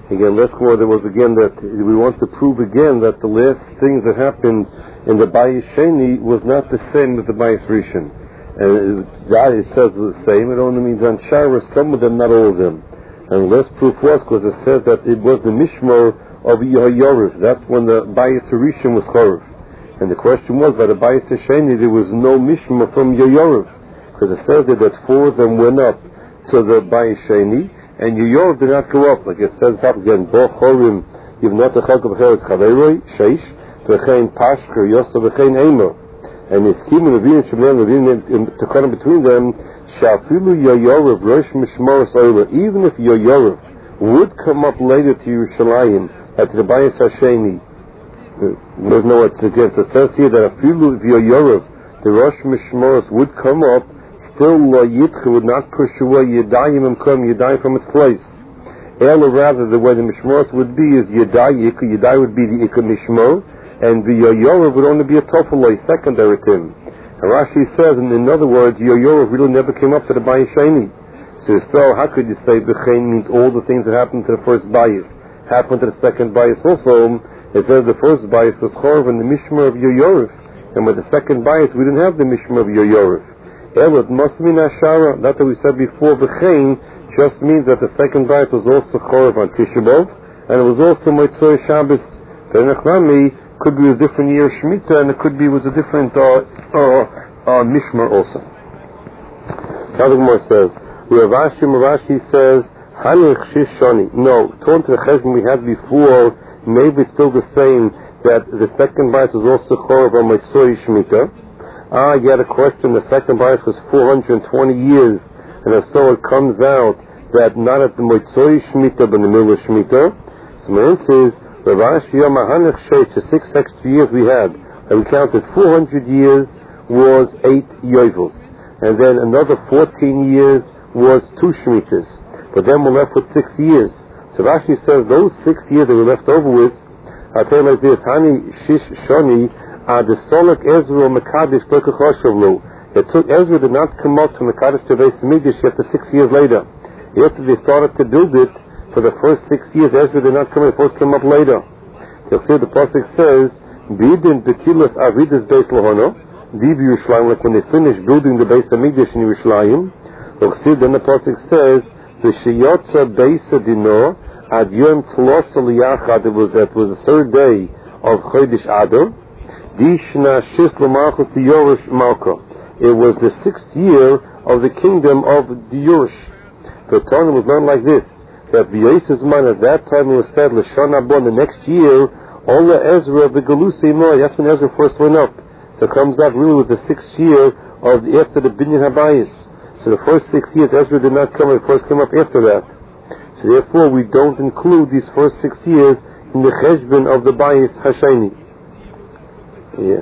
Again, last more there was again that we want to prove again that the last things that happened in the Bayis Sheni was not the same with the Bayis Rishon. And that it says the same. It only means on Shara, some of them, not all of them. And the last proof was because it said that it was the Mishmar of Yehoyoriv. That's when the Bayis Rishon was Chorov. And the question was, by the Bayis Sheni there was no Mishmar from Yehoyoriv, because it says that 4 of them went up to the Bayis Sheni, and Yehoyoriv did not go up, like it says up again, Bo Chorim, Yivnot Echel K'Becheret Chaveroi, Sheish, V'chein Pashker, Yosef V'chein Eimer. And his Kim and Levin and Shemel Levin to cut in between them, Shafilu Yehoyoriv, Rosh Mishmoros Oiler, even if Yehoyoriv would come up later to Yerushalayim, at the Bayis Hasheni, there's no what's against. It says here that Afilu Yehoyoriv, the Rosh Mishmoros would come up, still Yitcha would not push away Yedayim and come Yedayim from its place. Or rather, the way the Mishmoros would be is Yedai would be the Ikka Mishmor, and the Yehoyoriv would only be a Tofaloi, secondary to him. And Rashi says, in other words, Yehoyoriv really never came up to the Bayis Sheni. So how could you say B'chein means all the things that happened to the first Bayis happened to the second Bayis also? It says the first Bayis was Chorv and the Mishmar of Yehoyoriv, and with the second Bayis we didn't have the Mishmar of Yehoyoriv. It must mean Ashara. That we said before, B'chein just means that the second Bayis was also Chorov on Tisha B'Av, and it was also Motzei Shabbos. Benachlami could be a different year Shemitah, and it could be was a different Mishmar also. Now the Gemara says, Rashi says, Hanich Shish Shoni. No, according to the Cheshbon we had before, maybe it's still the same, that the second Bayis was also Chorov on Motzei Shemitah. You had a question, the second Bayis was 420 years, and if so it comes out that not at the Motzei Shemitah, but in the middle of Shemitah. So my answer is, Ravash Yom HaHanech Sheish, the 6 extra years we had, and we counted 400 years was 8 Yovels, and then another 14 years was 2 Shemitahs, but then we're left with 6 years. So Rashi says those 6 years that we're left over with, I'll tell you like this, Hani Shish Shoni, the Solak Ezra Mekadesh Lekachoshavlu. It took Ezra did not come out to Mekadesh to Beis Hamikdash after 6 years later. After they started to build it, for the first 6 years, Ezra did not come in. It first came up later. You'll see the pasuk says, "Bidin Bekilas Avidas Beis Lahono." Div Yerushalayim, like when they finished building the Beis Hamikdash in Yerushalayim. You'll see then the pasuk says, "V'sheyotza Beis Adino Ad Yom Tlos Liyachad." It was the 3rd day of Chodesh Adar. Dishna Shis L'Malchus Diyorish Malka. It was the 6th year of the kingdom of Diyorish. The Torah was not like this. That V'yosef's mind at that time was said L'Shon Abon, the next year, Ola Ezra the Galusi Moy. That's when Ezra first went up. So it comes out really was the 6th year of after the Binyan Habayis. So the first 6 years Ezra did not come. It first came up after that. So therefore we don't include these first 6 years in the Cheshbon of the Bayis Hasheni. Yeah.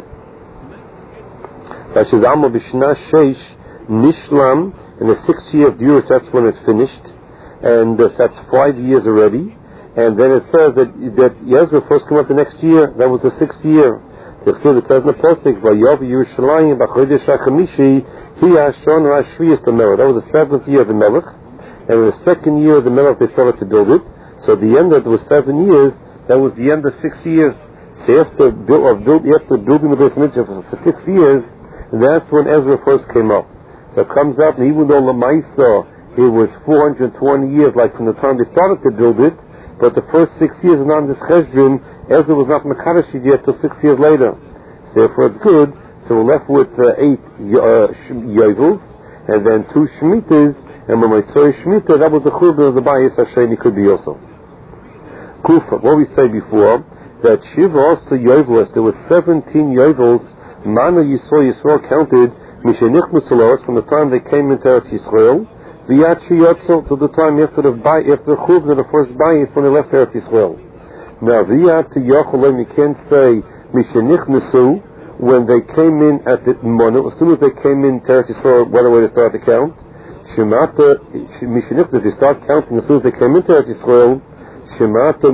That is Amo B'Shna Sheish Nishlam, in the 6th year of Diyurish, that's when it's finished, and that's 5 years already. And then it says that Ezra first came up the next year. That was the 6th year. It says in the pasuk, "Vayov Yerushalayim b'chodesh hachamishi hi hashon hashviyas l'melech." That was the 7th year of the Melech, and in the 2nd year of the Melech they started to build it. So at the end of it was 7 years. That was the end of 6 years. So after building the Beis Hamikdash for 6 years, that's when Ezra first came up. So it comes out, and even though Lamaisa, it was 420 years, like from the time they started to build it, but the first 6 years of this Cheshbon, Ezra was not Mekadesh yet till 6 years later. So therefore it's good. So we're left with 8 Yovels, and then 2 Shemitahs, and when we say Shemitah, that was the Churban of the Bayis Hasheni could be also. Kufa, what we say before, that Shiva also Yovels, there were 17 Yovels, Mana Yisrael counted, Mishenich Musalos, from the time they came into Eretz Yisrael, V'yat Sheyotzel, to the time after the Churban of the first Bayis, when they left Eretz Yisrael. Now, V'yat Yochalim, you can't say Mishenich Nesu, when they came in at the Monu, as soon as they came in to Eretz Yisrael, what a way to start to count. Shemata Mishenich, if you start counting as soon as they came into Eretz Yisrael, Shemata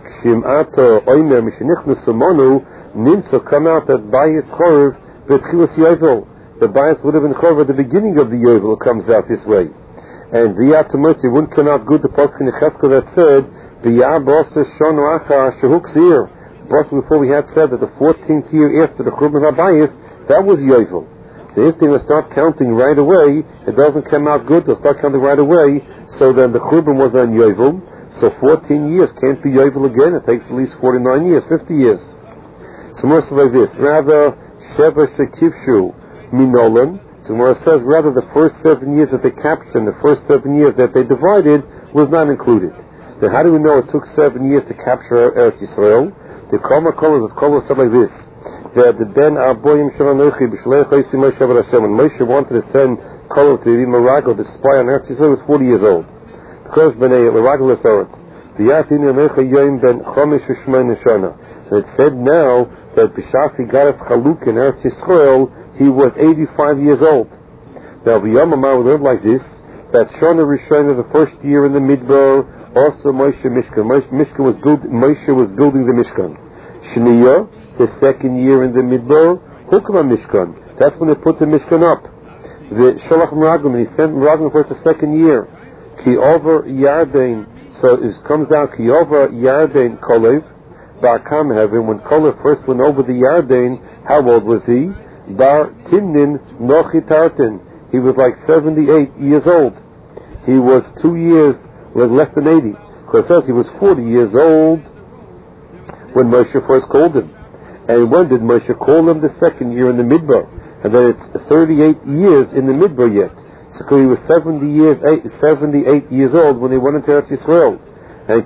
Oimer Mishenich Nesu Monu, Nimso come out that Bayis Chorv V'tchilas Yovel. The Bayis would have been Chorv at the beginning of the Yovel. It comes out this way. And V'yat Mercy wouldn't come out good. The pasuk in Cheskel that said Before we had said that the 14th year after the Churban Habayis, that was Yovel. So if they will start counting right away, it doesn't come out good, they'll start counting right away, so then the Churban was on Yovel, so 14 years can't be Yovel again, it takes at least 49 years, 50 years. So more like this, rather, Sheva Shekivshu Minolan, so where it says rather the first 7 years that they captured and the first 7 years that they divided was not included. Then how do we know it took 7 years to capture Eretz Yisrael? The Koma Koma is called said like this. That the then Aboyim Shavanochi B'Shlei Chaysi Moshe Hashem, when Moshe wanted to send Kol to be Meragel to spy on Eretz Yisrael, he was 40 years old. Because B'nei Meragel Eretz, V'yatin Yomecha Yoim Ben Chomish U'Shmein Shana. And it said now that B'Shafi Garas Chaluk in Eretz Yisrael, he was 85 years old. Now V'yom Amar we learned like this, that Shana Rishona, the first year in the Midbar, also Moshe Mishkan. Moshe was building the Mishkan. Shniya, the second year in the Midbar, Hukma Mishkan. That's when they put the Mishkan up. The Shalach Meraglim, he sent Meraglim for the second year. Ki over Yarden, so it comes out Ki over Yarden Kolev, Bar Kam Heaven. When Kolev first went over the Yarden, how old was he? Bar Timnin Nochi Tartin. He was like 78 years old. He was 2 years, less than 80. Because it says he was 40 years old when Moshe first called him. And when did Moshe call him? The second year in the Midbar. And then it's 38 years in the Midbar yet. So he was 78 years old when they went into Eretz Yisrael. And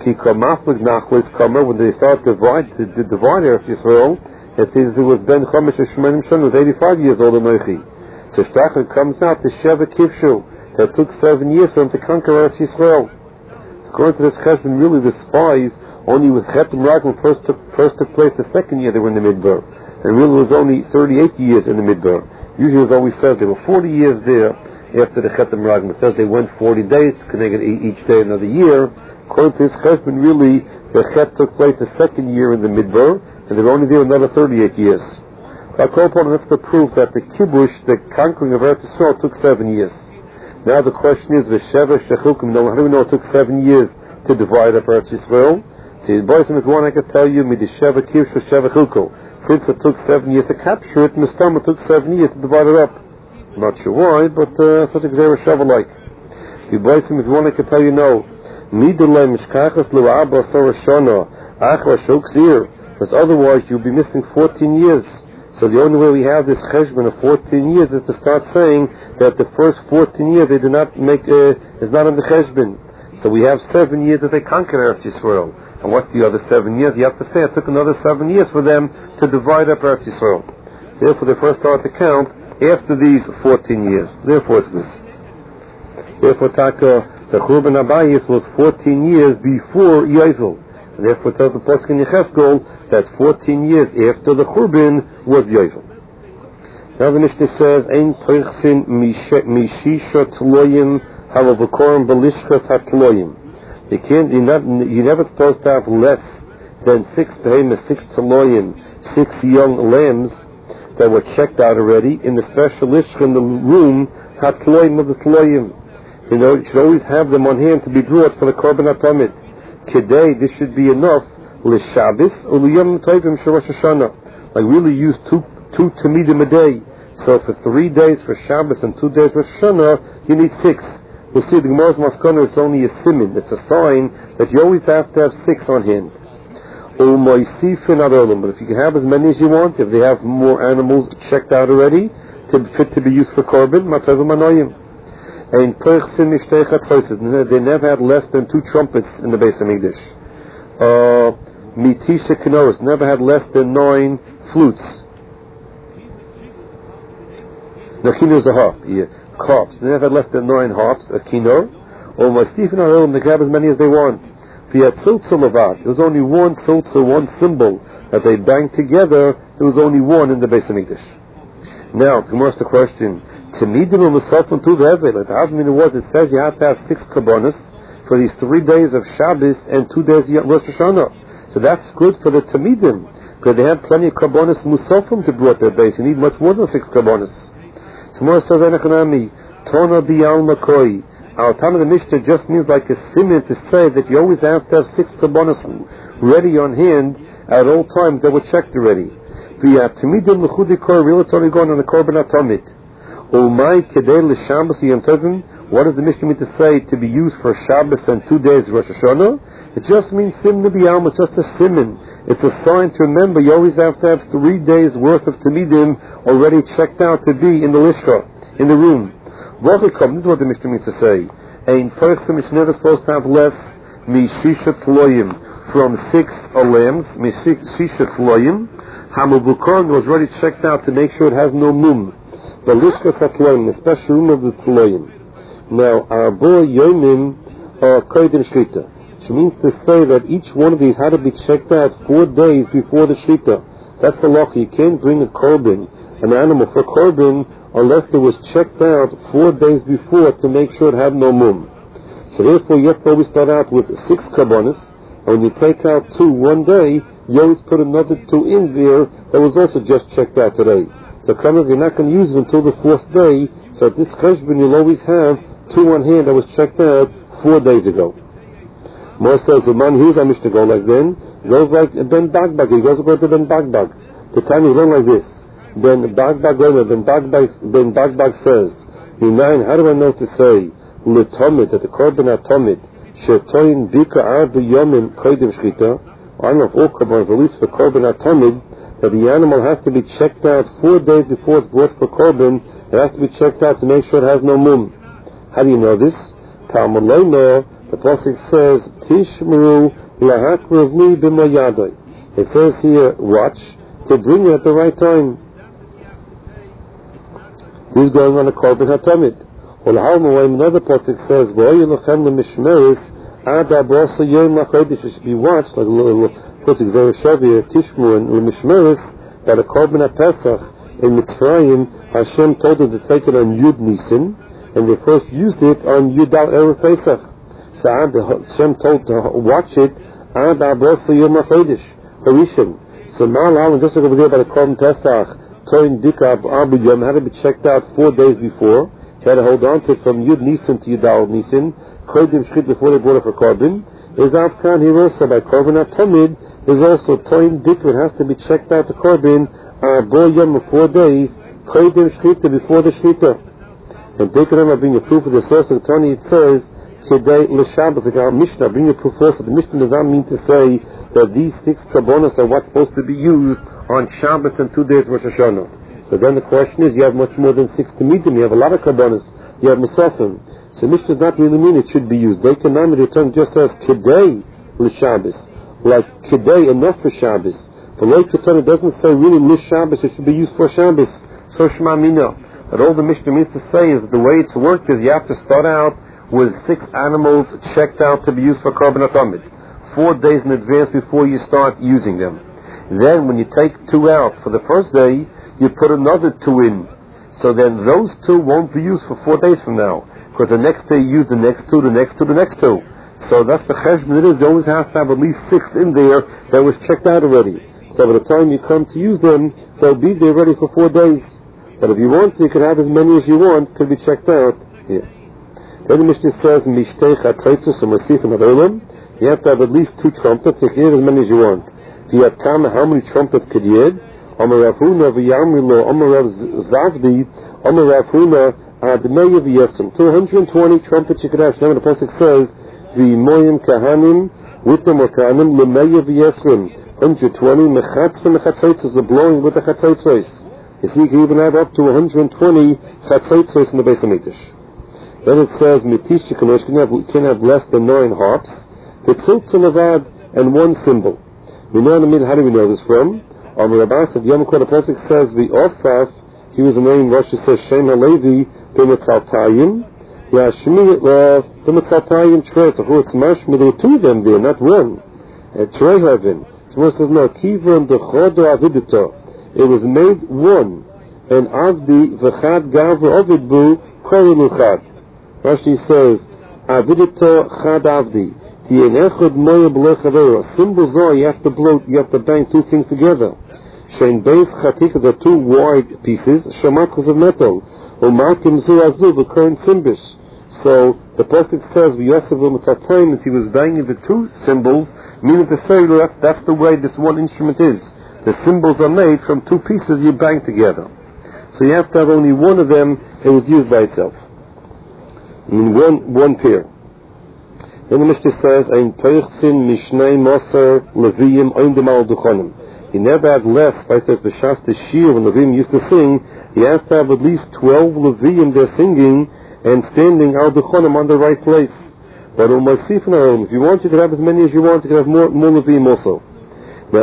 when they started to divide Eretz Yisrael, it says it was Ben Chomesh Shmenim Shon, was 85 years old in Noichi. So Shtachar comes out to Sheva Kivshu, that took 7 years for him to conquer Eretz Yisrael. According to this cheshbon, really the spies only with Chetem Raglim first took place the second year they were in the Midbar. And really it was only 38 years in the Midbar. Usually it was always said they were 40 years there after the Chetem Raglim. It says they went 40 days, connected each day another year. According to this cheshbon, really the Chet took place the second year in the Midbar, and they were only there another 38 years. That's the proof that the Kibush, the conquering of Eretz Yisrael, took 7 years. Now the question is, V'sheva shechukim, how do we know it took 7 years to divide up Eretz Yisrael? See, boys, if one I could tell you, Midisheva Kivshu Sheva Chuko. Since it took 7 years to capture it, Mistam, it took 7 years to divide it up. I'm not sure why, but such a Gzera Sheva like. You boys, if one I could tell you, no. Midulay Mishkachas Lu'aba Sarashana Achra Shokzir. Because otherwise you'll be missing 14 years. So the only way we have this cheshbon of 14 years is to start saying that the first 14 years they did not make, is not in the cheshbon. So we have 7 years that they conquered Eretz Yisrael. And what's the other 7 years? You have to say it took another 7 years for them to divide up Eretz Yisrael. So therefore they first start to count after these 14 years. Therefore it's good. Therefore the Churban Habayis was 14 years before Yovel. And therefore it tells the Pasuk in Yechezkel that 14 years after the Churban was Yovel. Now the Mishnah says, Ein Peichsin Mishisha Tloyim Halavakorim Belishchas HaTloyim. You're never supposed to have less than 6 behemoths, 6 Tloyim, 6 young lambs that were checked out already in the special lishcha in the room, HaTloyim of the Tloyim. You know, you should always have them on hand to be brought for the Korban HaTamid. Today, this should be enough. L'Shabbos or l'Yom Tovim Sh'Rosh Hashanah. Like really use two Tamidim a day. So for 3 days for Shabbos and 2 days for Hashanah, you need 6. We'll see the Gemara's Maskana is only a simin. It's a sign that you always have to have 6 on hand. But if you can have as many as you want, if they have more animals checked out already, fit to be used for Korban, Matavim Anoyim. And they never had less than 2 trumpets in the Beis Hamikdash. Mitisha Kenoros never had less than 9 flutes. No, Kinor is a harp. Yeah. Harps. They never had less than 9 harps, a Kinor. Or Stephen Arolim, they can have as many as they want. If you had Tzultzul Avad, there was only one Tzultzul, one cymbal that they banged together. There was only one in the Beis Hamikdash. Now, to ask the question. Tamidim or Musafim to the Eved. Like the Havamina was, it says you have to have 6 Karbonos for these 3 days of Shabbos and 2 days of Rosh Hashanah. So that's good for the Tamidim, because they have plenty of Karbonos Musafim to brought their base. You need much more than 6 Karbonos. So more says Enochanami, Tona Biyal Makoi, Our time of the Mishnah just means like a siman to say that you always have to have 6 kabbanas ready on hand at all times that were checked already. What does the Mishnah mean to say to be used for Shabbos and 2 days Rosh Hashanah? It just means simna b'yalma, it's just a siman. It's a sign to remember you always have to have 3 days worth of tamidim already checked out to be in the lishka, in the room. This is what the Mishnah means to say. A person is never supposed to have less mishisha tloyim, from 6 lambs, mishisha tloyim. Hamubukon was already checked out to make sure it has no mum. The lishka tloyim, the special room of the tloyim. Now, Arbo Yomim are Kodim Shrita, which means to say that each one of these had to be checked out 4 days before the Shrita. That's the law. You can't bring a korban, an animal for korban, unless it was checked out 4 days before to make sure it had no mum. So therefore, you have to always start out with 6 karbanos, and when you take out 2 one day, you always put another 2 in there that was also just checked out today. So you're not going to use it until the 4th day, so at this cheshbon you'll always have 2 on hand that was checked out 4 days ago. More says, the man who's a Mishnah go like then, goes like Ben Bagbag, he goes to Ben Bagbag. The time he went like this, Ben Bagbag says, how do I know to say, L'tomid, that the korban atomid, Shetoin Bika Arba Yomim Kodim Shchita, I don't know if all korban, at least for korban atomid, that the animal has to be checked out 4 days before it's brought for korban. It has to be checked out to make sure it has no mum. How do you know this? The pasuk says, Tishmeru lahakrev li b'mayadai. It says here, watch, to bring it at the right time. This is going on a korban hatamid. Another pasuk says, V'oyu lechem l'mishmeris ada b'osa yom l'chodesh. It should be watched, like a little pasuk Zereshavia, Tishmeru and l'mishmeris, that a korban ha-pesach in Mitzrayim, Hashem told them to take it on Yud Nisan, and they first used it on Yud Al Erev Pesach. So Hashem told to watch it Ad Abrosa Yom HaChodesh Harishon. So now, just like over there by the Korban Pesach, Toin Dika Abu Yom had to be checked out 4 days before. He had to hold on to it from Yud Nisan to Yud Al Nisan, Kodim Shchit before they brought it for Korban. Is Avkan here also by Korban Atomid is also Toin Dika. It has to be checked out to Korban Bo Yom 4 days, Kodim Shchita before the Shchita. And Dekanam bring a proof of the source of Tani. It says today l'Shabbos, like our Mishnah, bring a proof also. The Mishnah does not mean to say that these 6 karbonos are what's supposed to be used on Shabbos and 2 days Rosh Hashanah. So then the question is, you have much more than 6 tamidim. You have a lot of karbonos. You have Musafim. So Mishnah does not really mean it should be used. Dekanam, the term just says today l'Shabbos, like today enough for Shabbos. For Loi Ketan, it doesn't say really l'Shabbos. It should be used for Shabbos. So Shema Mina. But all the Mishnah means to say is that the way it's worked is you have to start out with 6 animals checked out to be used for korban atomid 4 days in advance before you start using them. Then when you take 2 out for the first day, you put another 2 in. So then those 2 won't be used for 4 days from now, because the next day you use the next 2, the next 2, the next 2. So that's the cheshbon. It is, you always have to have at least 6 in there that was checked out already. So by the time you come to use them, they'll be there ready for 4 days. But if you want, you can have as many as you want, could be checked out here. Then the Mishnah says, Mishtei chatzaitzos u'masifin adolam. You have to have at least 2 trumpets, you can have as many as you want. If you have kama, how many trumpets could you have? Amar Rav Huna v'yamrilo, Amar Rav Zavdi, Amar Rav Huna admeya v'yesem. 220 trumpets you could have. Now the pasuk says, v'moyim kahanim, with them or kahanim, l'meya v'yesem. 120 mechatzva mechatzaitzos, the blowing with the chatzaitzos. You see, you can even have up to 120 chatzaitzos in the Beis HaMikdash. Then it says, Mitish Shekanosh, you can have less than 9 harps, Vitziltz Levad, and 1 cymbal. We know in the middle, how do we know this from? Amar Abbas of Yom Kippur, the pasuk says, the Osaf, he was a name, Rashi says, Shem HaLevi, B'Metzaltayim, Yashmi, B'Metzaltayim Trey, so who it's mashmi, there were 2 of them there, not 1. Trey Havin. So it says, no, Kivram Dechodo Avidito. It was made 1, and Avdi v'chad gavra ovidbu korelu chad. Rashi says, Avidito chad Avdi. Tienechod moya b'lechavero. Symbol zoh, you have to blow, you have to bang 2 things together. Shein beis chatikas are 2 wide pieces, shamatchas of metal. Umakim zu azu v'kern cymbis. So the pasuk says, "V'yosef l'mitzatayim," as he was banging the two cymbals, meaning to say that's the way this one instrument is. The cymbals are made from two pieces you bang together. So you have to have only one of them. It was used by itself. I mean, one pair. Then the Mishnah says, "Ein toichsin mishnei moser leviyim oindem al duchonim." He never had less. By says the Shas the Shir when Leviyim used to sing, he has to have at least 12 Leviyim there singing and standing al duchonim on the right place. But if you want, you can have as many as you want. You can have more Leviyim also. No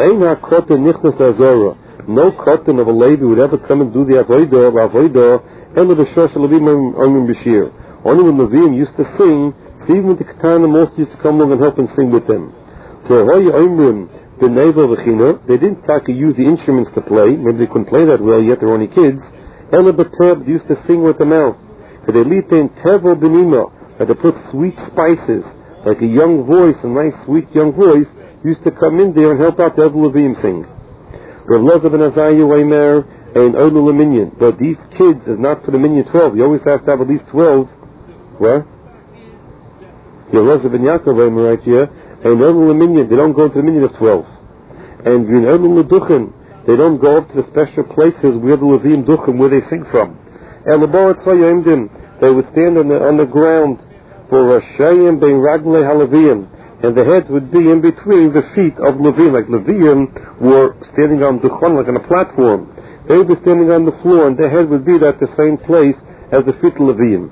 cotton of a lady would ever come and do the avodah, and the Shosh Leviyim Oimim B'Shir. Only when Leviyim used to sing, so even the Ketana most used to come along and help and sing with them. So the navel v'china, they didn't use the instruments to play. Maybe they couldn't play that well yet. They're only kids. Ela b'teb used to sing with the mouth. They litain tevel b'nima, that they put sweet spices, like a young voice, a nice sweet young voice, used to come in there and help out the other Levim sing. Rav Loza ben Azayu Weimer and Ola Minyan. But these kids is not for the Minyan 12. You always have to have at least 12. What? Rav Loza ben Yaakov Weimer right here. And Ola Minyan, they don't go to the Minyan of 12. And in Ola Duchen, they don't go up to the special places where the Levim Duchen, where they sing from. They would stand on the ground for Rashayim bein Raglei Halavim, and the heads would be in between the feet of Levim. Like Levim were standing on Duchon, like on a platform. They would be standing on the floor, and their head would be at the same place as the feet of Levim.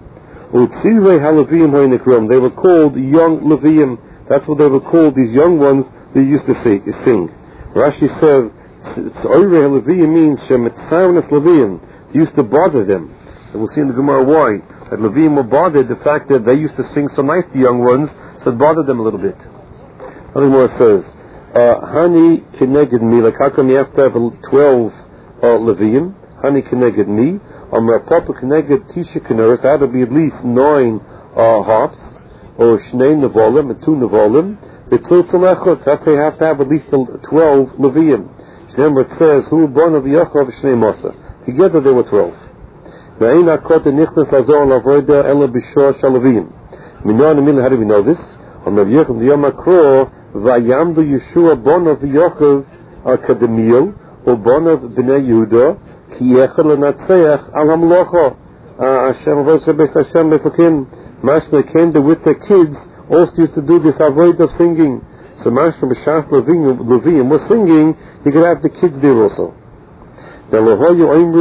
They were called young Levim. That's what they were called, these young ones they used to sing. Rashi says, Levim means Shemetzarenes Levim. They used to bother them. And we'll see in the Gemara why. That Levim were bothered, the fact that they used to sing so nice, the young ones, so it bothered them a little bit. The Gemara says, Hani keneged me, like how come you have to have 12 Levim? Hani keneged me. Papa keneged Tisha Keneres, that would be at least 9 harps, or Shnei Nevolim, and 2 Nevolim. That's they have to have at least 12 Levim. Remember it says, Hu born of Yaakov Shnei Mosa. Together they were 12. How do we know this? Vayamdu Yeshua bon of Yaakov Akademiel, or bon of Bnei Yehuda, Ki Echad Lenatzeach Al Hamlocha. Hashem Beslakim. Mashma came there with the kids, also used to do this avoid of singing. So Mashma B'Shach Levim was singing, he could have the kids there also. They didn't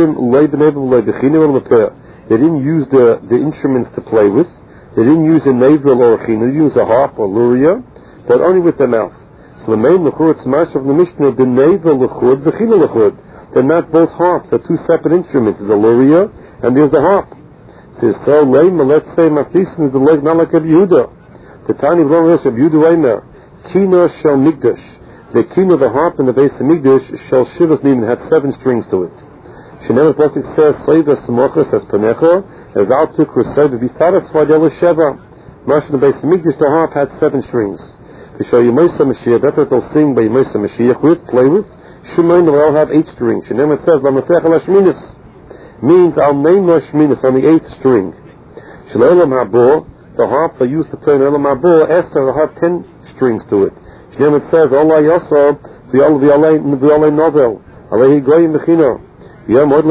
use the instruments to play with. They didn't use a navel or a china. They didn't use a harp or luria, but only with their mouth. So the main lechur, it's mash of the Mishnah, the navel lechud, the china lechud. They're not both harps. They're two separate instruments. There's a luria and there's the harp. It says, so lema, let's say, maflisin is the leg, not like a Yehuda. The tiny brother is a Yehuda Weimer. Kino shel migdash. The kino, the harp, and the base of migdash shel shivas nimin had 7 strings to it. Shenem Pasuk says, Soiva Samocha says Panecha, as Altuk Rusay, be satisfied Ela Sheva. Mash in the base of migdash, the harp had 7 strings. To show you Yimosa Mashiach, that's what they'll sing by Yimosa Mashiach with, play with. Shemain will all have 8 strings. Shenem it says, Lamafech Al Hashminis, means I'll name Hashminis on the 8th string. Shalolam Habor, the harp they used to play in Elam Habor, Esther will have 10 strings to it. Shenem it says, Allah Yosra, V'Alei Novel, Alehi Goyim Bechino. Yeah. So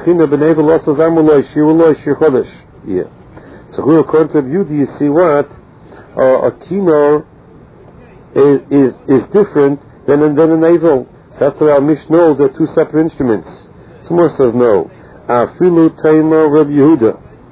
according to beauty, you see what a kino is different than a navel. So that's why our Mishnah knows they're 2 separate instruments. Someone says no. Afilu Taima Reb Yehuda.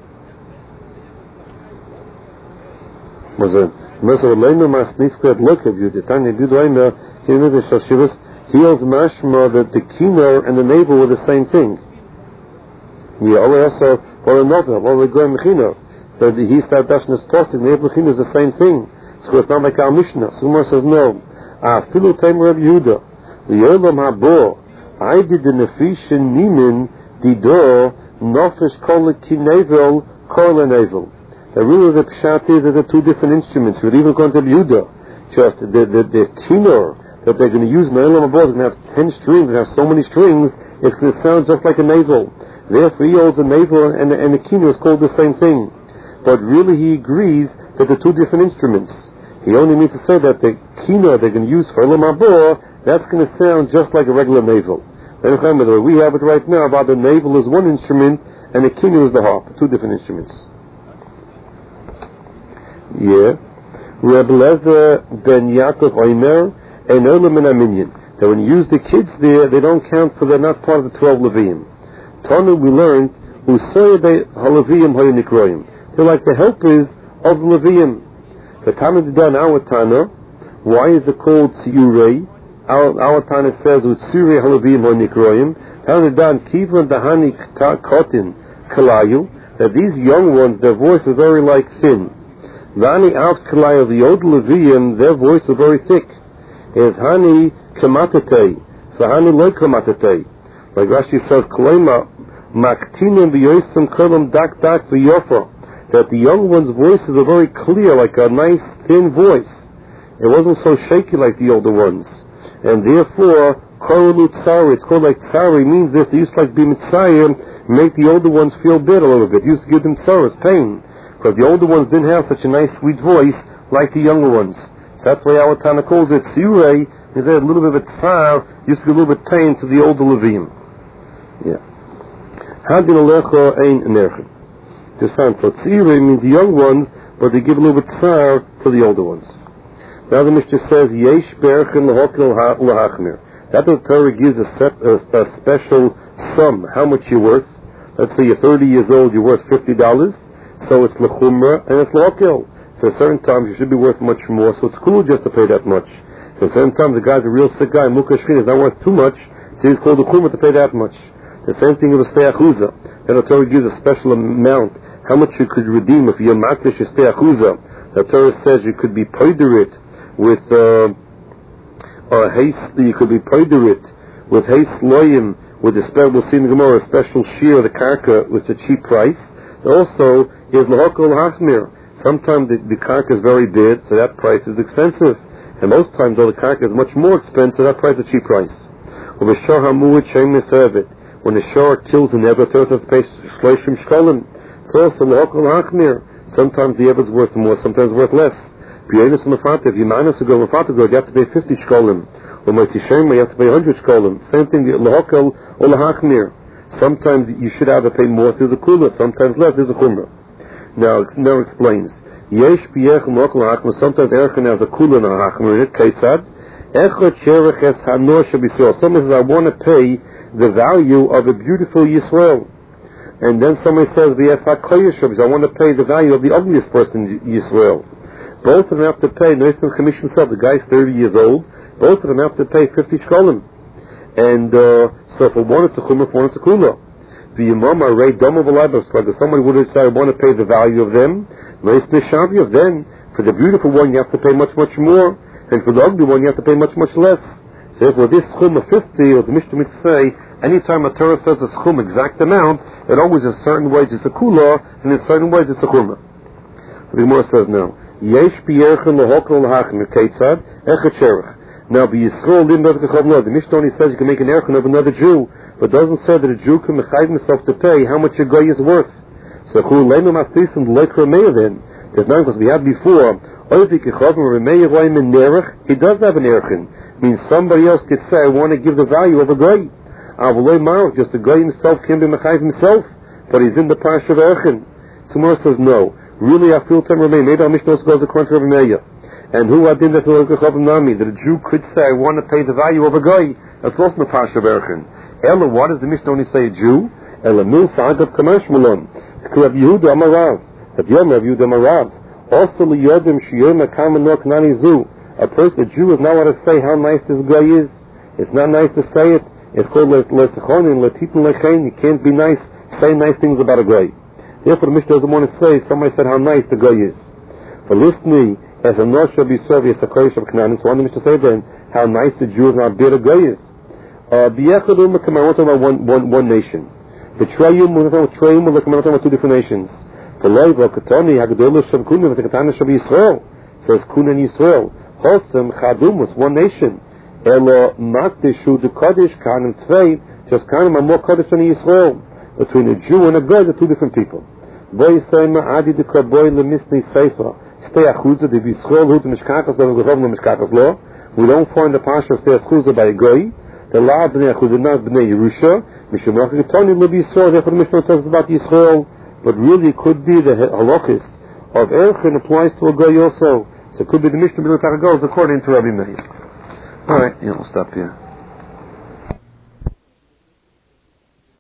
Heals mashma that the kino and the navel were the same thing. Yeah, also or a novel, or a goy mechino. So he started dashing his posting, the navel mechino is the same thing. So it's not like our Mishnah. Someone says no. Filu time Reb Yehuda. The Yolam Habo. I did the nefishin nimin dido nofesh kol kinevel kol navel. The rule of the pshat is that they're 2 different instruments. We're even going to Yehuda. Just the kino that they're going to use in the Elam Habo is going to have 10 strings and have so many strings, it's going to sound just like a navel. Therefore, he holds a navel and the kino is called the same thing. but really he agrees that they're two different instruments. He only means to say that the kina they're going to use for Elam Abor, that's going to sound just like a regular navel. The way we have it right now, about the navel is one instrument and the kina is the harp, two different instruments. Yeah. Reb Lezer ben Yaakov Omer and Olam and Aminyan. That when you use the kids there, they don't count for they're not part of the 12 Leviim. Tanu we learned Usoyade Halavim Hayanikroim. They're like the helpers of the Leviim. The Tana Didan our Tana, why is it called Tziyurei? Our Tana says Utsuri Halavim Hayanikroim. Tana Didan Kivran Dahani Kotin Kalayu, that these young ones, their voice is very like thin. Vani out Kalayu, the old Leviim, their voice is very thick. Is Hani Kamatate, Fahani Loy Kamatate. Like Rashi says, Kalema Maktinim B'Yosem Kolam Dak Dak V'Yofa, that the young one's voices are very clear, like a nice thin voice. It wasn't so shaky like the older ones. And therefore, Koralu Tsari, it's called like Tsari, means this, they used to like be Mitzayim, make the older ones feel bad a little bit. They used to give them sorrows, pain. Because the older ones didn't have such a nice sweet voice like the younger ones. So that's why our Tana calls it Tziyurei. Is there a little bit of a tsar, used to give a little bit of pain to the older Leviim. Yeah. Hadin alecha ein enerchen. Just sounds so. Tziyurei means the young ones, but they give a little bit tsar to the older ones. Now the Mishnah says, Yesh berchen lehokel lahachmir. That the Torah gives a special sum, how much you're worth. Let's say you're 30 years old, you're worth $50, so it's lechumra and it's lokel. For certain times you should be worth much more, so it's cool just to pay that much. For certain times the guy's a real sick guy, Mukashkin is not worth too much, so he's called lechumra to pay that much. The same thing with a ste'achuza. Then the Torah gives a special amount, how much you could redeem if you're makdish a ste'achuza. The Torah says you could be poiderit with haste, you could be poiderit with haste loyim, with a special, we'll see in the Gemara, a special shear of the karka, which is a cheap price. Also, is lahokol hachmir. Sometimes the karka is very big, so that price is expensive. And most times, though the karka is much more expensive, that price is a cheap price. When the shah kills an Eved, it has to pay shloshim shkolim. So also lahokol hachmir. Sometimes the Eved is worth more, sometimes worth less. If you minus to go, you have to pay 50 shkolim. Or you have to pay 100 shkolim. Same thing, lahokol or lahachmir. Sometimes you should have to pay more, so there's a kula. Sometimes less, there's a chumrah. Now explains. Yesh b'yech l'okol hachmir. Sometimes erchen has a kula and a hachmir in it. Keitzad echot sherech es hanor sheb'Yisrael. Somebody says, I want to pay the value of a beautiful Yisrael. And then somebody says, I want to pay the value of the ugliest person in Yisrael. Both of them have to pay. The guy's 30 years old. Both of them have to pay 50 shkolim. And so for one it's a chumrah, for one it's a kula. The imam are rei dom of a like if somebody would have said, I want to pay the value of them, then for the beautiful one you have to pay much, much more, and for the ugly one you have to pay much, much less. So for this chum of 50, or the Mishnah might say, anytime a Torah says a chum exact amount, it always in certain ways it's a kula, and in certain ways it's a chumrah. The Gemara says now, Yesh b'yerchen l'hokol l'hachmir keitzad echet sherech. Now, the Mishnah only says you can make an erchen of another Jew, but doesn't say that a Jew can mechayiv himself to pay how much a guy is worth. So, then, there's none, because we had before, he does have an erchen. Means somebody else could say, I want to give the value of a guy. Just the guy himself can be mechayiv himself, but he's in the parsha of erchen. Somewhere says no. Really, I feel time remain. Maybe our Mishnah also goes according to Rabbi Meir. And who had that a Jew could say, I want to pay the value of a guy. That's also the Pasha Berchen. Ella, what does the Mishnah only say a Jew? Ella mil sa'agav kamash mulon. Rabbi Yehuda Amarav. Rabbi Yehuda Amarav. Also liyodim shiyom akamanok nani zu. A Jew is not allowed to say how nice this guy is. It's not nice to say it. It's called lesechonin, letitun lechein. You can't be nice, say nice things about a guy. Therefore the Mishnah doesn't want to say, somebody said how nice the guy is. For listening, as a Nosha B'Sovi, as a Kodesh of Canaan, so on the Mishnah say then, how nice the Jews and how big a guy is. B'yechadum, we're talking about one nation. B'trayum, we're talking about two different nations. V'loi, v'katoni, ha'gedolah shavkunim, v'tekatana shav Yisrael, says Kunan Yisrael. Hosem, chadum, it's one nation. Elo, makdishu, the Kodesh, Kanim Tvei, just Kanim are more Kodesh than Yisrael. Between a Jew and a guy, they're two different people. Boy Sema Adi de Kaboy Lemisni Seifa. Stay Achuza, the Bisrol Hut Mishkakas, and Gehom Mishkakas law. We don't find the Pasha of Stay Achuza by a Goy. The law Bnei Achuza, not Bnei Yerusha. Mishimach Tony Lebi Yisrael, therefore the Mishnah talks about Yisrael. But really it could be the halachis of Erchin applies to a Goy also. So it could be the Mishnah B'nai goes according to Rabbi Meir. Alright, we'll stop here.